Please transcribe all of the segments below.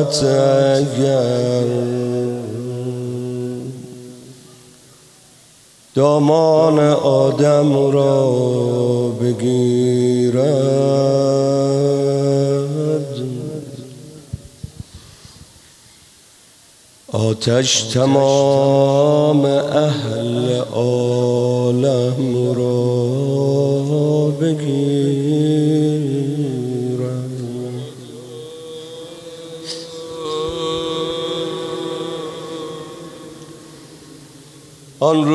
دستت اگر دامان آدم را بگیرد، آتش تمام اهل عالم را بگیرد. آن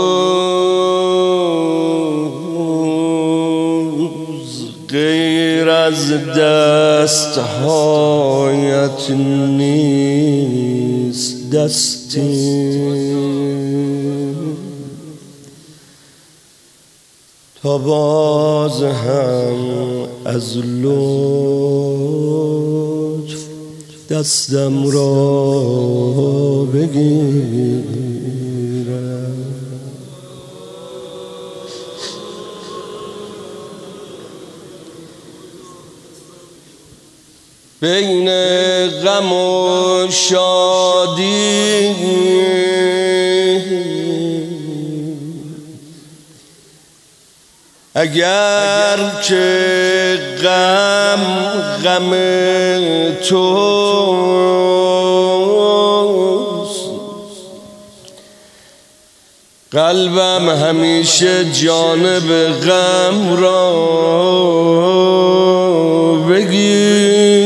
روز غیر از دستهایت نیست دستی، تا باز هم از لطف دستم را بگیرد. بین غم و شادی اگر که غم توست، قلبم همیشه جانب غم را بگیر.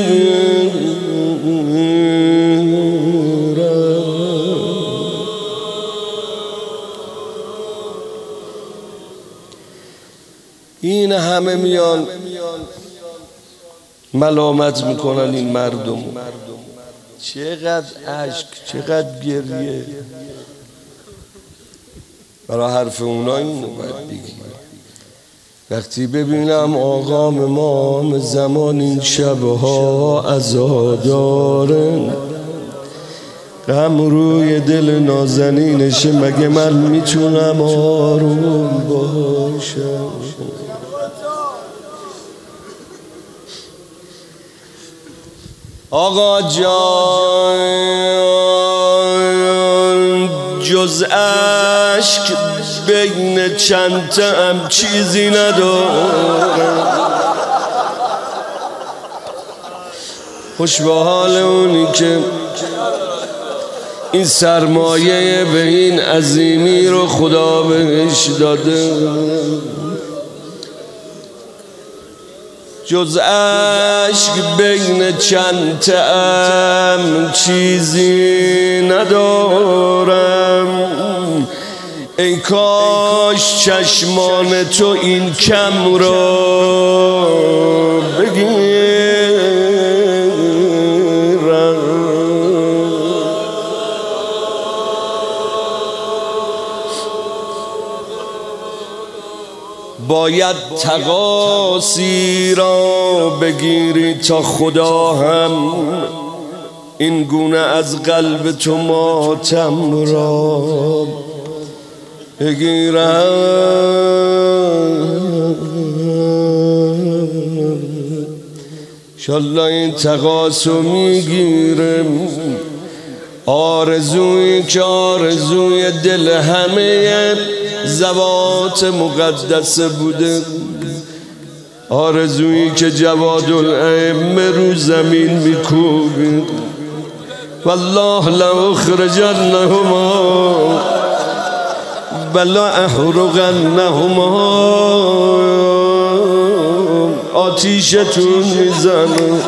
این همه میان ملامت میکنن این مردم، چقدر اشک، چقدر گریه برای حرف اونا. اینو باید بگی. وقتی ببینم آقام امام زمان این شبها عزادارن، غم روی دل نازنینشه، مگه من میتونم آروم باشم؟ آقا جان جز اشک بین چند طعم چیزی ندارم. خوش به حال اونی که این سرمایه به این عظیمی رو خدا بهش داده. جز اشک بین چند طعم چیزی ندارم. ای کاش چشمان تو این کم را بگیرن. باید تقاصی را بگیری تا خدا هم این گونه از قلب تو ماتم را بگیرم. انشالله این تقاصو میگیرم. آرزویی که آرزوی دل همه ذوات مقدسه بوده، آرزویی که جوادالائمه رو زمین میکوبید. والله لأخرجنهما بلا احرقنهما، آتیشتون میزنه.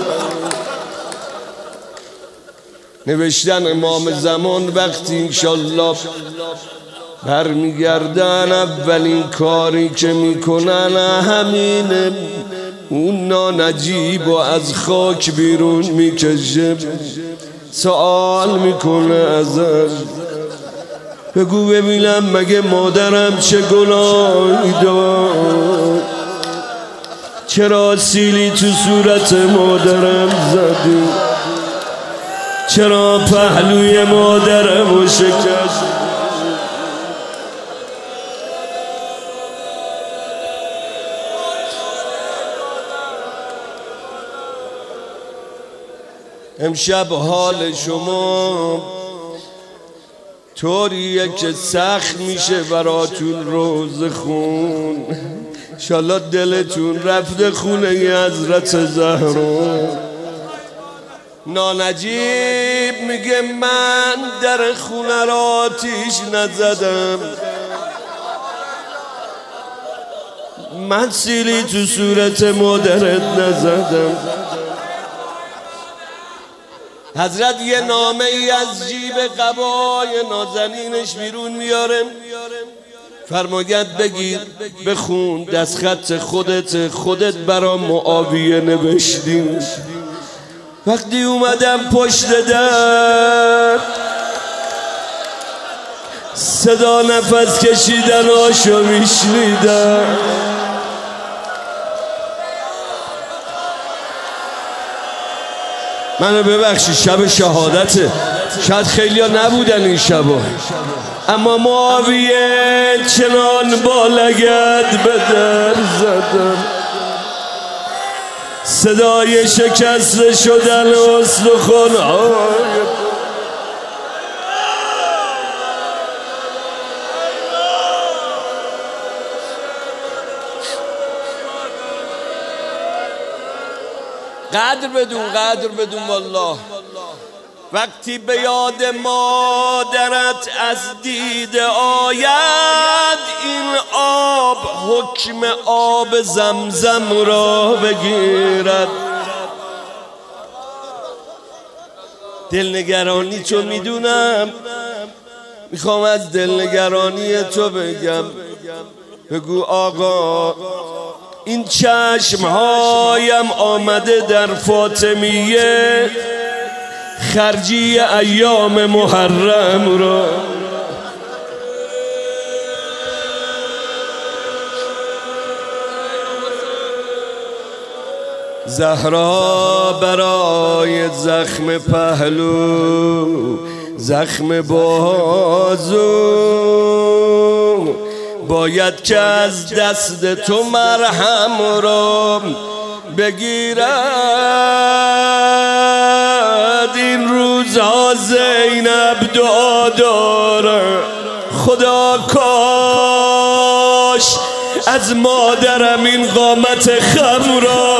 نوشتن امام زمان وقتی انشالله برمیگردن اولین کاری که میکنن همینه، اون نانجیب و از خاک بیرون میکشه. سوال میکنه ازش، بگو ببینم مگه مادرم چه گناهی داشت؟ چرا سیلی تو صورت مادرم زدی؟ چرا پهلوی مادرم شکست؟ امشب حال شما طوریه که سخت میشه براتون روز خون. انشالله دلتون رفته خونه حضرت زهرا. نانجیب میگه من در خونه را آتیش نزدم، من سیلی تو صورت مادرت نزدم. حضرت یه نامه ای از جیب قبای نازنینش بیرون میاره، فرماید بگیر بخون، دست خط خودت برا معاویه نوشتی. وقتی اومدم پشت در صدا نفس کشیدن هاشو میشنیدم. منو ببخشی شب شهادته، شاید خیلی ها نبودن این شبا، اما معاویه چنان با لگد به در زدم، صدای شکسته شدن استخوان‌های قدر بدون والله. وقتی به یاد مادرت از دیده آید این آب حکم آب زمزم را بگیرد. دلنگرانی تو میدونم، میخوام از دلنگرانی تو بگم. بگو آقا این چشمهایم آمده در فاطمیه خرجی ایام محرم را. زهرا برای زخم پهلو، زخم بازو، باید که از دست تو مرهم را بگیرد. این روزها زینب دعا داره، خدا کاش از مادرم این قامت خم را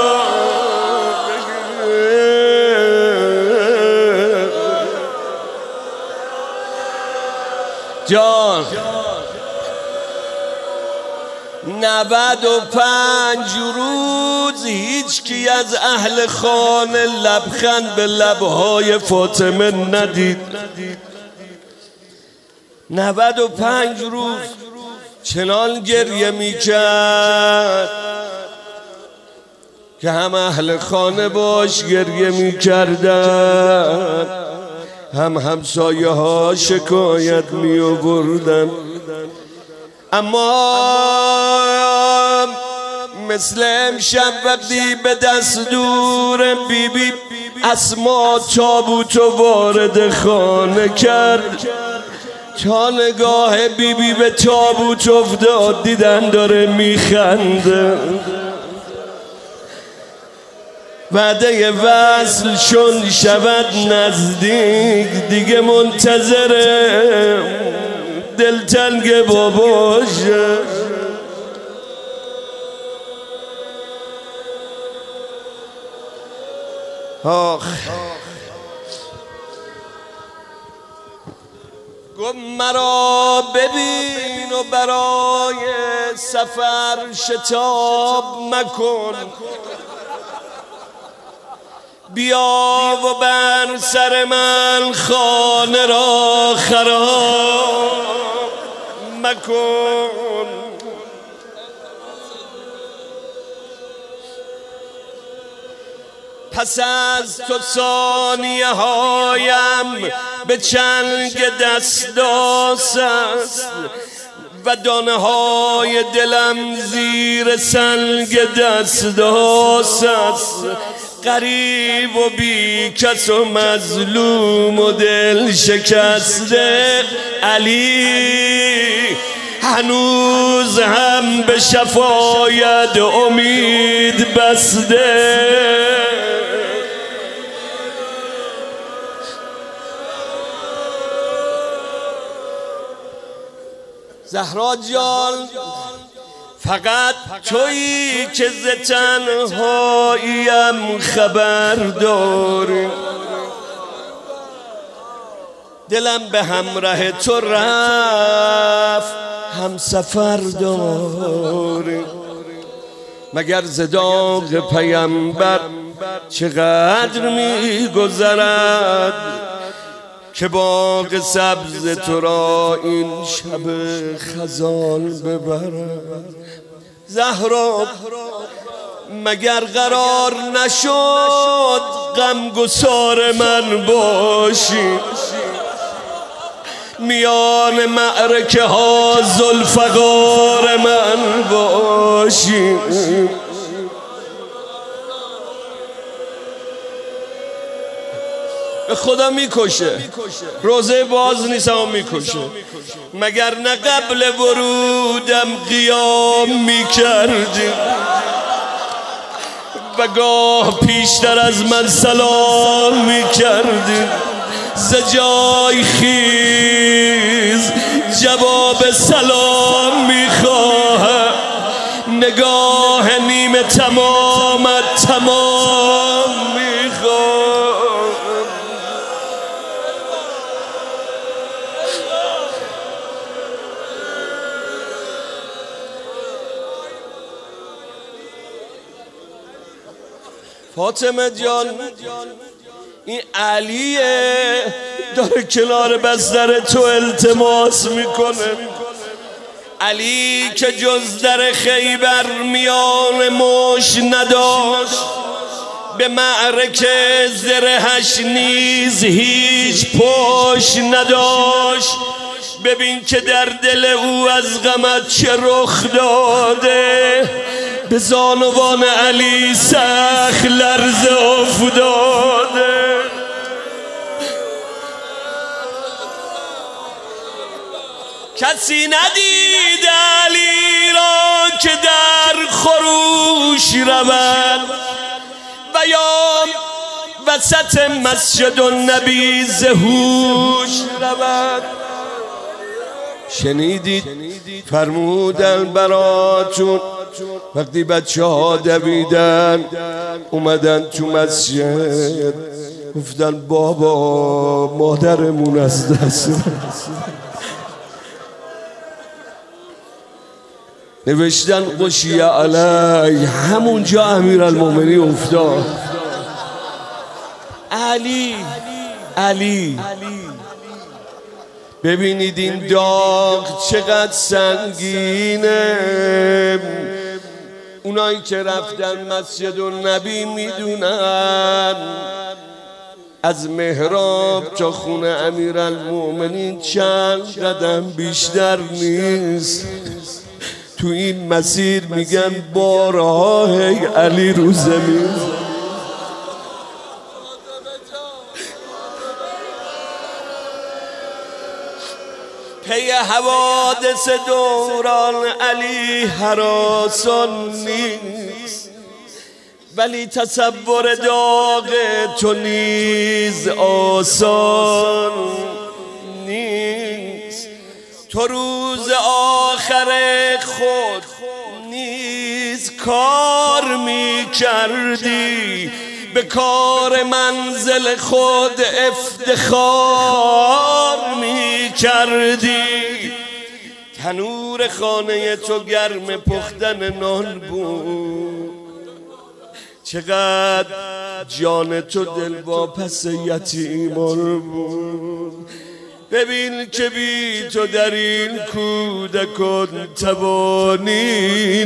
جان. 95 روز هیچ کی از اهل خانه لبخند به لبهای فاطمه ندید. 95 روز چنان گریه میکرد که هم اهل خانه باش گریه میکردن، هم همسایه ها شکایت میآوردن. اما مثل امشب وقتی به دستور بیبی اسما تابوتو وارد خانه کرد، تا نگاه بیبی به تابوت افتاد دیدن داره میخنده. وعده وصل شون شود نزدیک، دیگه منتظره دلتنگ باباشه. آخ گفت مرا ببین و برای سفر شتاب مکن، بیا و بر سر من خانه را خراب مکن. پس از تو ثانیه هایم به چنگ دستاس است و دانه های دلم زیر سنگ دستاس است. غریب و بی کس و مظلوم و دل شکسته، علی هنوز هم به شفاعت امید بسته. زهرا جان فقط تویی که ز تنهاییم خبر داری، دلم به همراه تو رفت هم سفر داری. مگر ز داغ پیامبر چقدر می‌گذرد که باغ سبز تو را این شب خزان ببرد. زهرا مگر قرار نشد غمگسار من باشی، میان معرکه ها ذوالفقار من باشی. به خدا میکشه، روزه باز نیست اما میکشه. مگر نه قبل ورودم قیام میکردی و گاه پیشتر از من سلام میکردی؟ ز جای خیز جواب سلام میخواهم، نگاه نیمه تمامت تمام میخواهم. فاطمه جان این علیه داره کنار بستر تو التماس میکنه، علی که جز در خیبر میان مش نداشت، به معرکه زرهش نیز هیچ پشت نداشت. ببین که در دل او از غمت چه رخ داده، به زانوان علی سخت لرزه افتاده. کسی ندید علی را که در خروش رود و یا وسط مسجد النبی ز هوش رود. شنیدید فرمودن براتون وقتی بچه ها دویدن اومدن تو مسجد گفتن بابا مادرمون از دست نوشتن غشیه علی. همونجا امیرالمومنین افتاد. علی ببینید این داغ چقدر سنگینه. اونایی که رفتن مسجد النبی میدونن از محراب تا خونه امیرالمومنین چند قدم بیشتر نیست. تو این مسیر میگن بارها هی علی رو زمین. پی حوادث دوران علی هراسان نیست، ولی تصور داغ تو نیز آسان نیست. تو روز آخر خود نیز کار می کردی، به کار منزل خود افتخار می کردی. تنور خانه تو گرم پختن نان بود، چقدر جان تو دلواپس یتیمان بود. ببین که بی تو در این کودکان توانی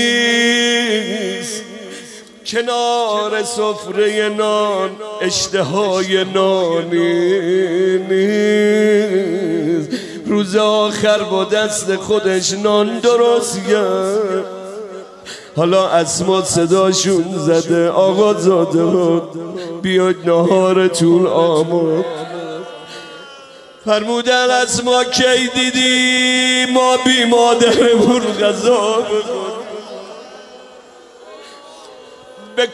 نیست، کنار سفره نان اشتهای نانی نیست. روز آخر با دست خودش نان درست کرد، حالا اسما صداشون زده آقا زاده بیاید نهارتون آمد. فرمودن اسما کی دیدی ما بی مادرمون غذا بخوریم؟ به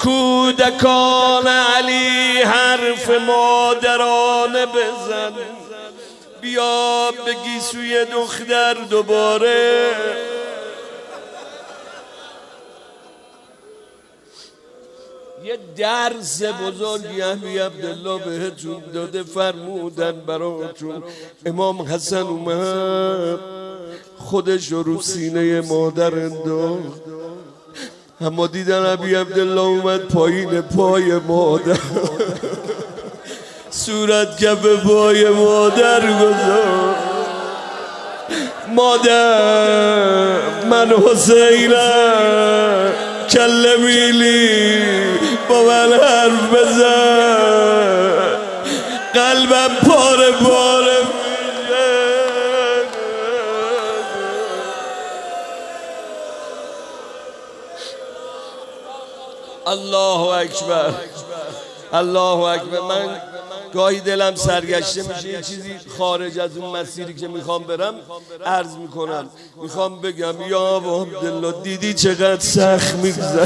کودکان علی حرف مادرانه بزن، بیا بگی سوی دختر دوباره. یه درس بزرگی ابی عبدالله بهتون داده، فرمودن براتون امام حسن اومد خودش رو سینه مادر انداخت، اما دیدن ابی عبدالله اومد پایین پای مادر صورت کف پای مادر گذاشت. مادر من حسینم، کلمیلی با من حرف بزن، قلبم پاره پاره میشه. الله اکبر، الله اکبر. من گاهی دلم سرگشته میشه یه چیزی خارج از اون مسیری که میخوام برم عرض میکنم. میخوام بگم یا ابا عبدالله دیدی چقدر سخت میگذره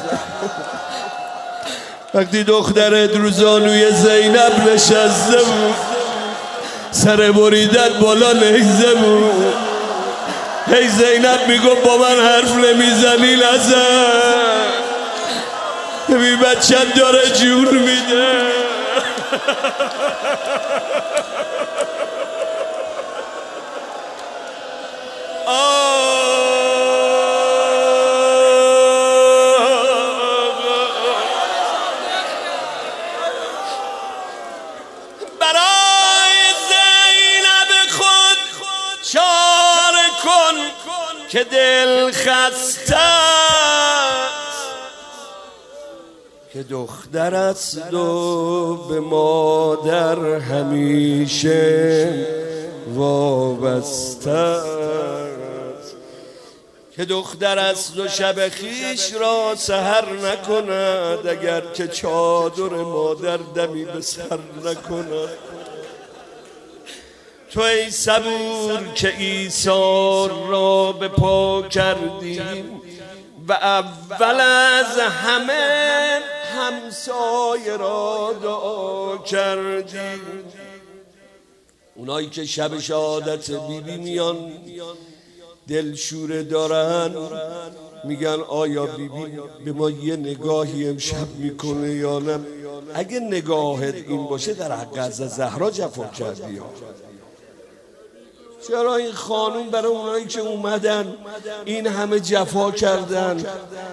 وقتی دخترت رو زانوی زینب نشسته بود، سر بریدت بالا نهزه بود، هی زینب میگفت با من حرف نمیزنی نزن، ببین بچت داره جور میده. برای زینب خود چاره کن که دل خسته است، که دختر است و به مادر همیشه وابسته است، که دختر است و شب خیش را سحر نکند، اگر که چادر مادر دمی به سر نکند. تو ای صبور که عیسی را به پا کردیم و اول از همه همسایه را دعا کردیم. اونایی که شب شهادت بیبی میان دلشوره دارن میگن آیا بیبی به ما یه نگاهی امشب میکنه یا نه؟ اگه نگاهت این باشه در حق از زهرا جفا کردی. چرا این خانوم برای اونایی که اومدن این همه جفا کردن؟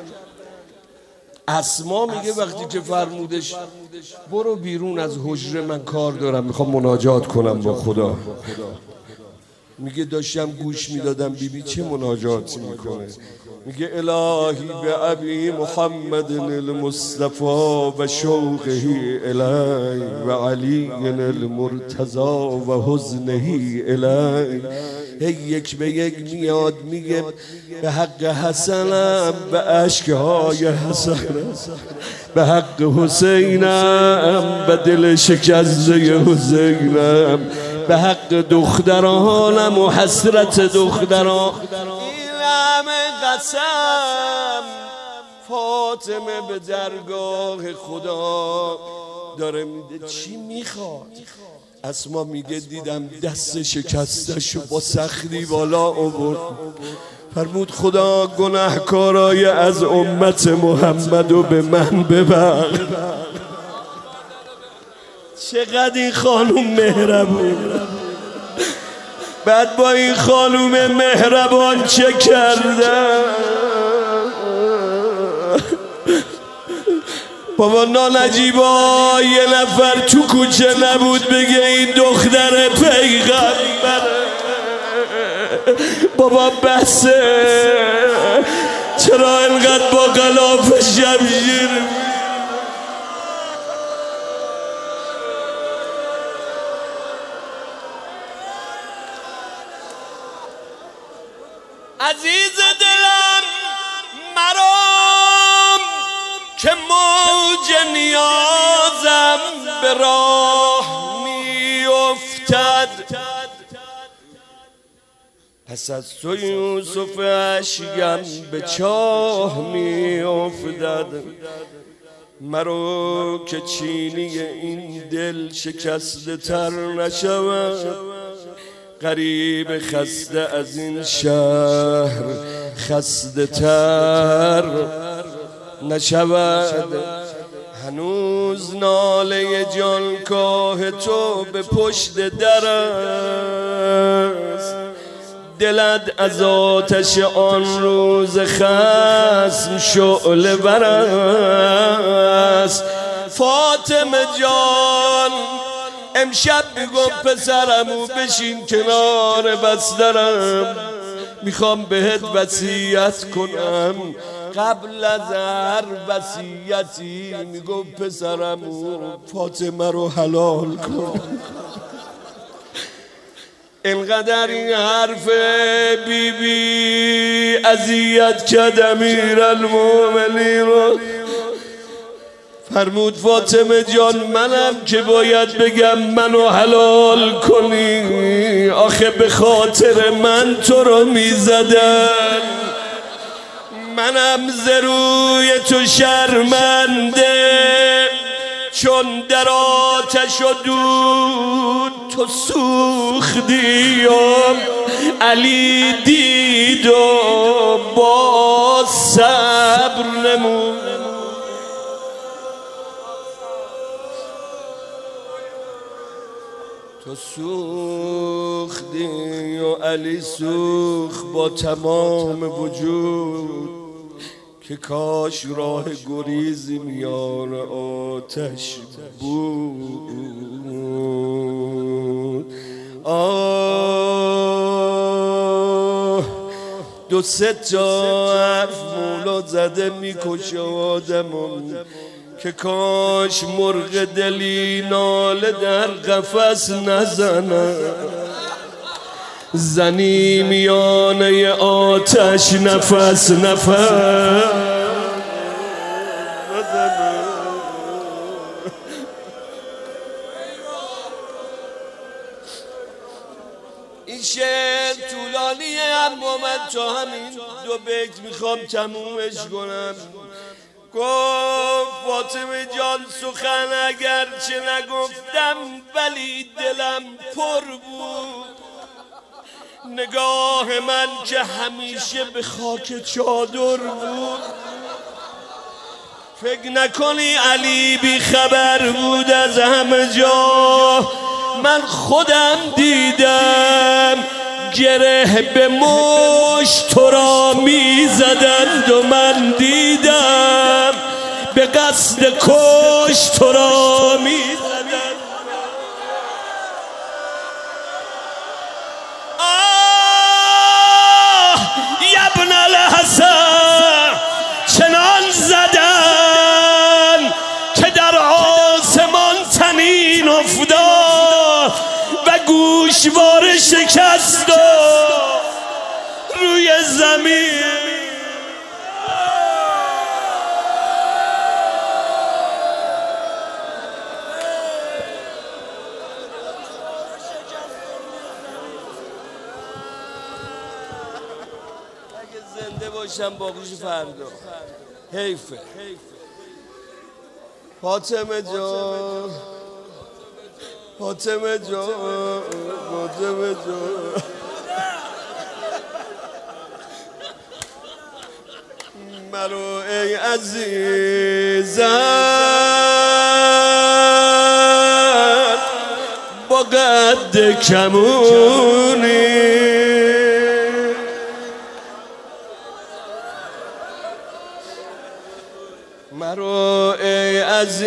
اسما میگه وقتی که فرمودش برو بیرون از حجره من کار دارم میخوام مناجات کنم با خدا، میگه داشتم گوش میدادم بیبی چه مناجاتی میکنه. میگه الهی به ابی محمد المصطفى و شوقه الی و علی المرتضی و حزنه الی. یک به یک میاد میگه به حق حسنم به اشکهای حسنم، به حق حسینم به دل شکسته حسینم، به حق دخترانم و حسرت دختران. این همه قسم فاطمه به درگاه خدا داره میده. چی میخواد؟ اسما میگه دیدم دست شکستشو با سختی بالا آورد، فرمود خدا گناهکارای از امت محمدو به من ببخش. چقدر این خانوم مهربون. بعد با این خانوم مهربان چه کردن؟ بابا نانجیبا یه نفر تو کوچه نبود بگه این دختر پیغمبره. بابا بسه، چرا اینقدر با غلاف شمشیر؟ عزیز دلم مرام که موج نیازم به راه می افتد، پس از تو یوسف اشکم به چاه می افتد. مرو که چینی این دل شکسته تر نشود، غریب خسته از این شهر خسته تر نشود. هنوز ناله جانکاه تو به پشت در است، دلت از آتش آن روز خصم شعله ور است. فاطمه جان امشب میگم پسرمو بشین کنار بسترم، میخوام بهت وصیت کنم. قبل از هر وصیتی میگم پسرمو فاطمه رو حلال کن. اینقدر این حرف بی اذیت کرد امیرالمومنین رو. فرمود فاطمه جان منم که باید بگم منو حلال کنی، آخه به خاطر من تو رو میزدن، منم ز روی تو شرمنده، چون در آتش و دود تو سوختی و علی دید و با صبر نمود. تو سوختی و علی سوخت با تمام وجود، که کاش راه گریزی میان آتش بود. آه دو سه تا حرف مولا زده میکشه آدمون، که کاش مرغ دلی ناله در قفس نزنه، زنی میانه آتش نفس نفس. این شعر طولانیه، اما من تا همین دو بیت میخوام تمومش کنم. گفت فاطمه جان سخن اگر چه نگفتم ولی دلم پر بود، نگاه من که همیشه به خاک چادر بود. فکر نکنی علی بی خبر بود از همه جا، من خودم دیدم گره به مشت تو را می زدند و من دیدم به قصد کش تو را می زدند. آه یبن الحسن چنان زدن که در آسمان تنین افتاد و گوشواره شکست و روی زمین. اگه زنده باشم باقیش فردا. حیفه. فاطمه جان فاطمه جان فاطمه جان مرو ای عزیزم با قد کمونی، مرو ای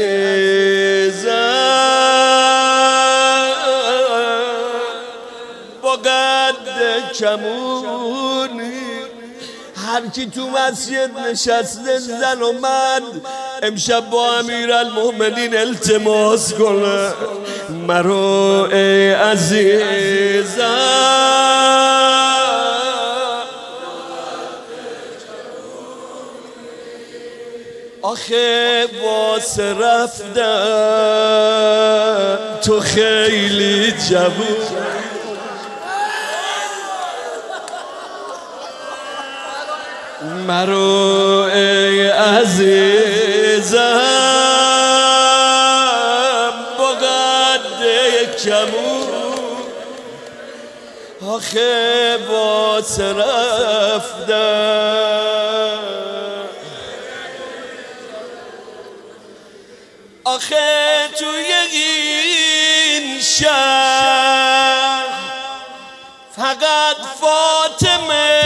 عزیزم با قد کمونی. هر کی تو مسجد نشسته زن و مرد امشب با امیرالمومنین التماس کنه، مرو ای عزیزم. آخه واسه رفتن تو خیلی جوون، مرو ای عزیزم با قد کمون. آخه واسه رفتن، آخه توی این شهر فقط فاطمه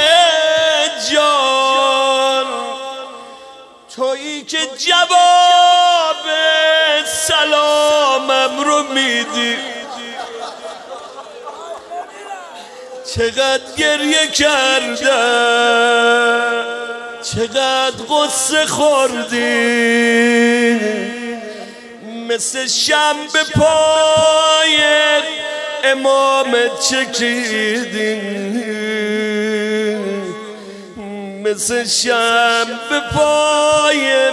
جان تویی که جواب سلامم رو میدی. چقدر گریه کردم، چقدر قصه خوردی، مثل شنبه پای امامت چکیدی، مثل شنبه پای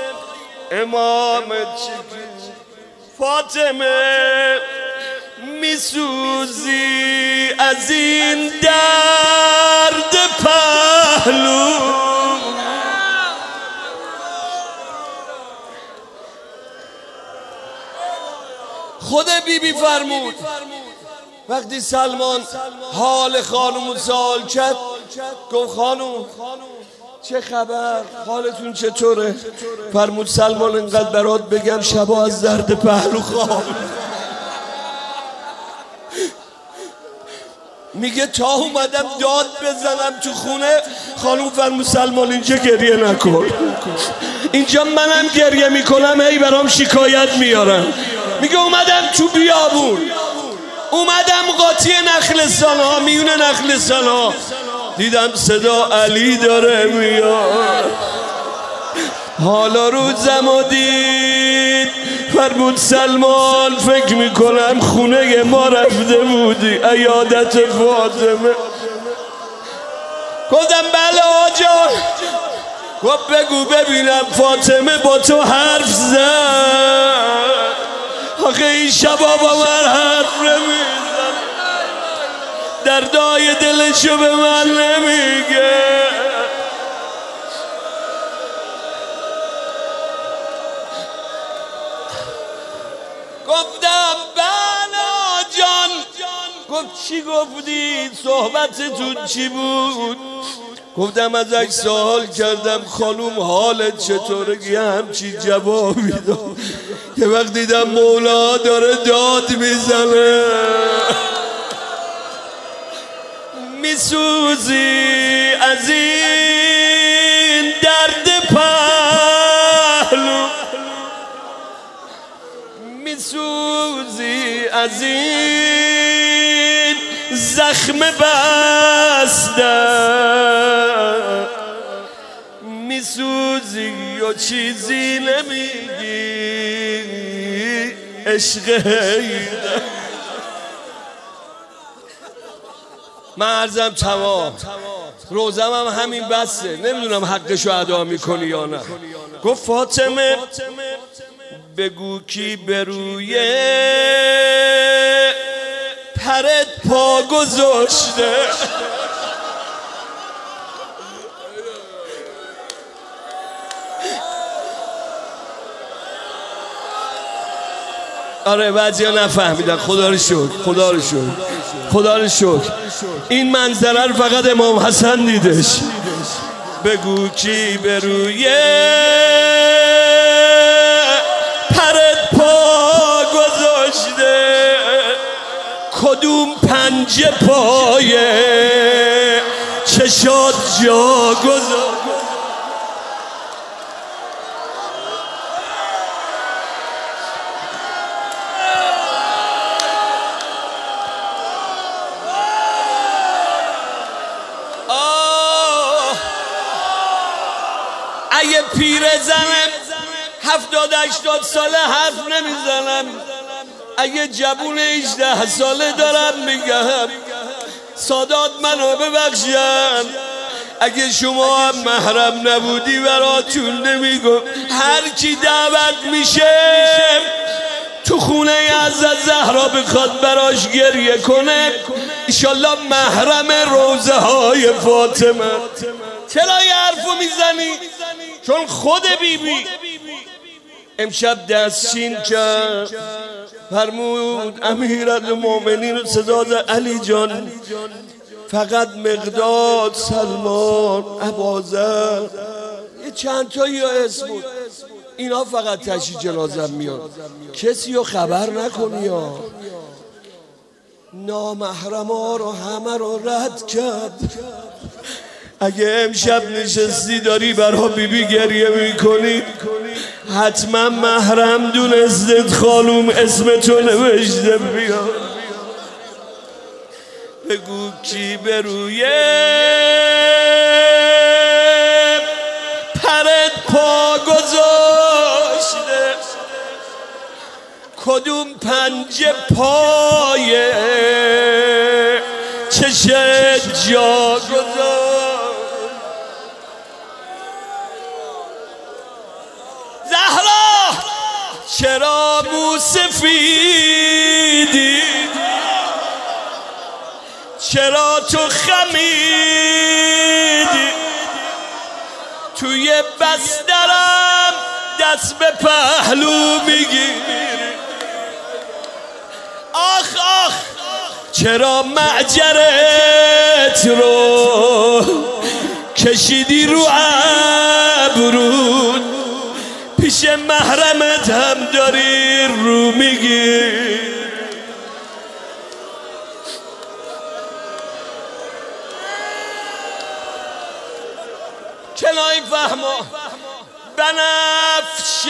امامت چکیدی. فاطمه میسوزی از این درد پهلو، خود بیبی فرمود وقتی سلمان حال خانومو سوال کرد، گفت خانوم چه خبر، حالتون چطوره؟ فرمود سلمان انقدر برات بگم شبا از درد پهلو خواب. میگه تا اومدم داد بزنم تو خونه، خانوم فرمود سلمان اینجا گریه نکن، اینجا منم گریه میکنم هی برام شکایت میارم. میگه اومدم تو بیابون، اومدم قاطی نخلستان ها، میون نخلستان ها دیدم صدا علی داره میاد، حالا روزم و دید. فرمود سلمان فکر میکنم خونه ما رفته بودی عیادت فاطمه. گفتم بله آجان. گفت بگو ببینم فاطمه با تو حرف زد؟ آخه این شبا با من حرف نمیزن، دردای دلشو به من نمیگه. گفتم بنا جان. گفت چی گفتی؟ صحبتتون چی بود؟ گفتم ازش سوال کردم خانوم حالت چطوره؟ یه همچی جوابی داد. یه وقت دیدم مولا داره داد میزنه، میسوزی از این درد پهلو، میسوزی از این زخم بسته، میسوزی و چیزی نمیگی عشق هیده. من عرضم تمام، روزم هم همین بسته، نمیدونم حقشو ادا میکنی یا نه. گفت فاطمه بگو کی به روی پرت پا گذاشته؟ آره بعضیا نفهمیدن، خدا رو شکر، خدا رو شکر، خدا رو شکر. این منظره رو فقط امام حسن دیدش. بگو کی به روی پرت پا گذاشته، کدوم پنجه پایه چشات جا گذاشته. اگه پیرزنم 70-80 ساله حرف نمیزنم، اگه جوون 18 ساله دارم میگم سادات منو ببخشن. اگه شما هم محرم نبودی براتون نمیگم. هر کی دعوت میشه تو خونه حضرت زهرا بخواد براش گریه کنه، ایشالله محرم روزه های فاطمه. چرا یه حرفو میزنی؟ چون خود بیبی امشب دستچین کرد فرمود امیرالمومنین رو صدا زد علی جان فقط مقداد سلمان ابوذر یه چند تا یا اسم بود اینا فقط تشییع جنازه میاد کسی رو خبر نکنی یا نامحرم ها رو همه رو رد کرد. اگه امشب نشستی داری برا بیبی گریه میکنی حتما محرم دونستت خانوم اسمتو نوشته بیاد بگو کی به روی پرت پا گذاشته کدوم پنجه پای چشت جا گذاشت زهرا چرا موسفیدی چرا تو خمیدی توی بسترم دست به پهلو میگیری آخ آخ چرا معجرت رو کشیدی رو ابرود پیش محرمت هم داری رو میگی کنای فهما بنفش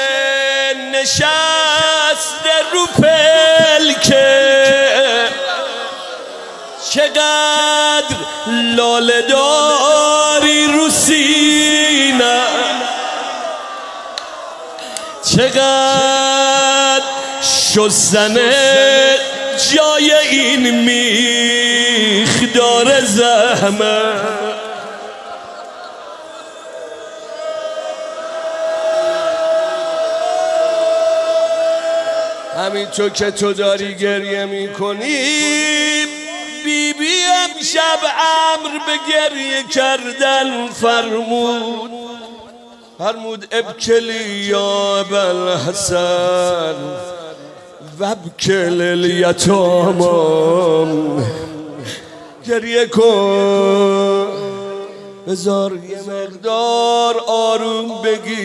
نشست رو پلکه چقدر لاله داری رو سینه چقدر شستن جای این میخ داره زحمت همینطور که تو داری گریه میکنی بیبی امشب امر به گریه کردن فرمود ابکلی یا ابوالحسن وابکل الیتام گریه کن بذار یه مقدار آروم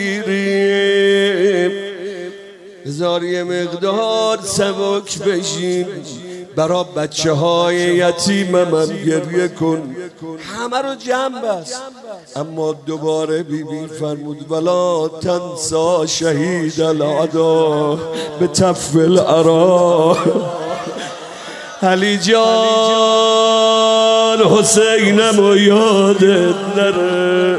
بگیریم بذار یه مقدار سبک بشیم برا بچه های یتیمم هم گریه کن همه رو جمع بست اما دوباره بیبی فرمود ولا تنسا شهید العدا به تف العرا علی جان حسینم و یادت نره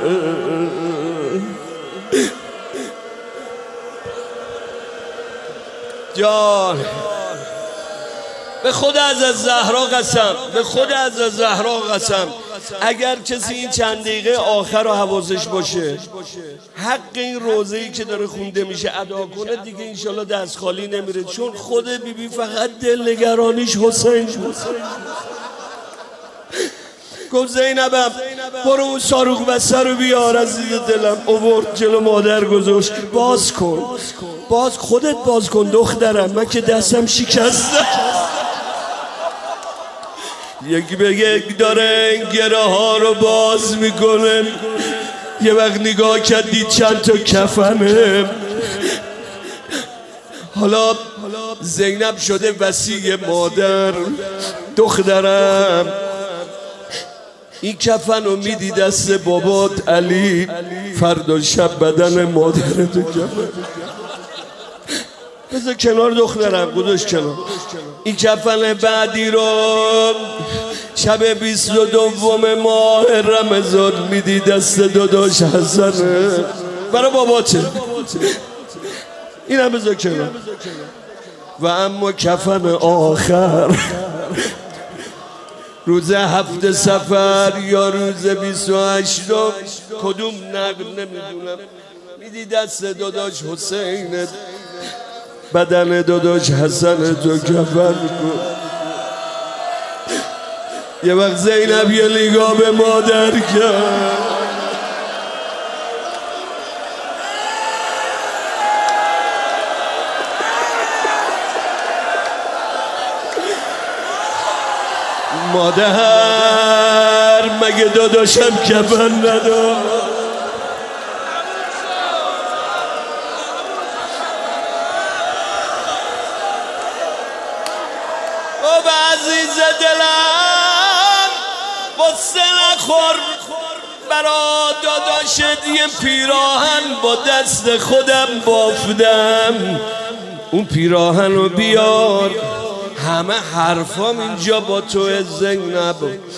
جان به خود از زهرا قسم به خود از زهرا قسم اگر کسی این چند دقیقه آخر رو حواسش باشه حق این روزه‌ای که داره خونده میشه ادا کنه دیگه انشالله دست خالی نمیره چون خود بیبی فقط دلنگرانیش حسین گفت زینبم برو اون ساروق بسته رو بیار عزیز دلم اوورد جلو مادر گذاشت باز کن خودت باز کن دخترم من که دستم شکسته یکی به یک داره این گره ها رو باز میکنه یه وقت نگاه کردید چند تا کفنه حالا زینب شده وصی مادر دخترم این کفن رو میدی دست بابات علی فردا شب بدن مادرتو کفن بذار کنار دخترم گذاشت کنار این کفن بعدی رو شب 22 ماه رمضان میدی دست داداش حسنه برای باباته اینم بذار کنار و اما کفن آخر روز 7 صفر یا روز 28 کدوم نقل نمیدونم میدی دست داداش حسینت بدن داداش حسن تو کفن کن یه وقت زینب یه نگاه به مادر کرد مادر مگه داداشم کفن ندار؟ او عزیز دلم قصه نخور، برا داداشت یه پیراهن با دست خودم بافتم. اون پیراهن رو بیار، همه حرفام اینجا با تو زینب.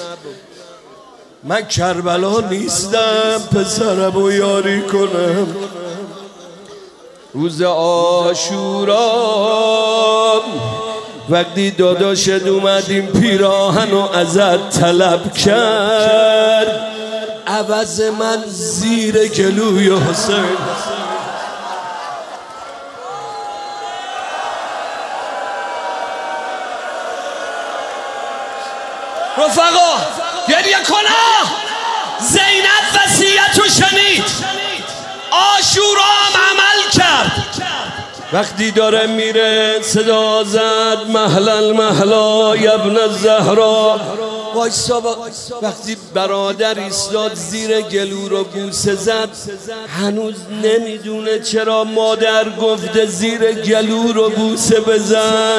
من کربلا نیستم پسرم رو یاری کنم. روز عاشورا وقتی داداشت اومد این پیراهن رو ازت طلب کرد، عوض من زیر گلوی حسین رفقا گریه کنه. زینب وصیتو شنید، عاشورا هم عمل کرد. وقتی داره میره صدا زد مهلا مهلا یا ابن الزهرا. وقتی برادر ایستاد زیر گلو رو بوسه زد، هنوز نمیدونه چرا مادر گفته زیر گلو رو بوسه بزن.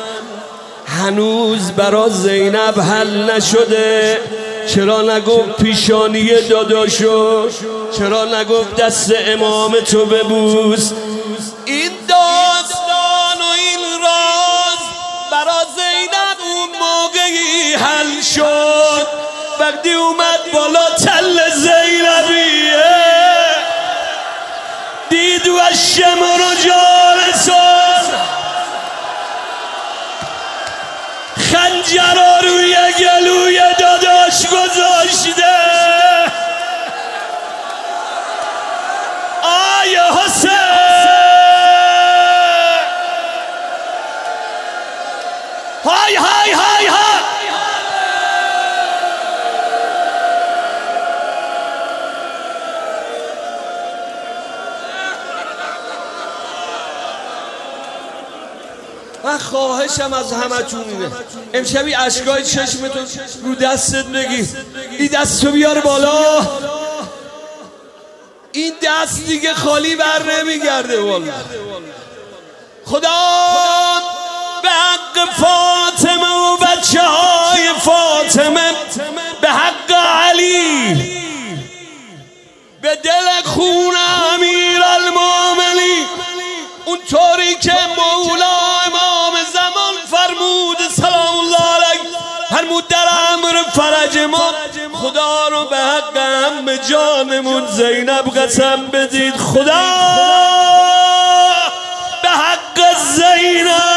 هنوز برا زینب حل نشده. چرا نگفت پیشانی داداشو؟ چرا نگفت دست امامتو ببوس؟ این داستان و این راز برا زینب اون موقعی حل شد وقتی اومد بالا تل زینبیه، دید و شمر و جالسان خنجر روی گلوی داداش گذاشته. آیه حسین های های های های. من خواهشم از همتون اینه، امشبی اشکای چشمتو رو دستت بگی. این دستو بیار بالا، این دست دیگه خالی بر نمیگرده. والله خدا به حق فاطمه و بچه های فاطمه، به حق علی، به دل خون امیر المومنین، اونطوری که مولا امام زمان فرمود سلام الله علیه، فرمود در امر فرج ما خدا رو به حق ام جانمون زینب قسم بدید. خدا به حق زینب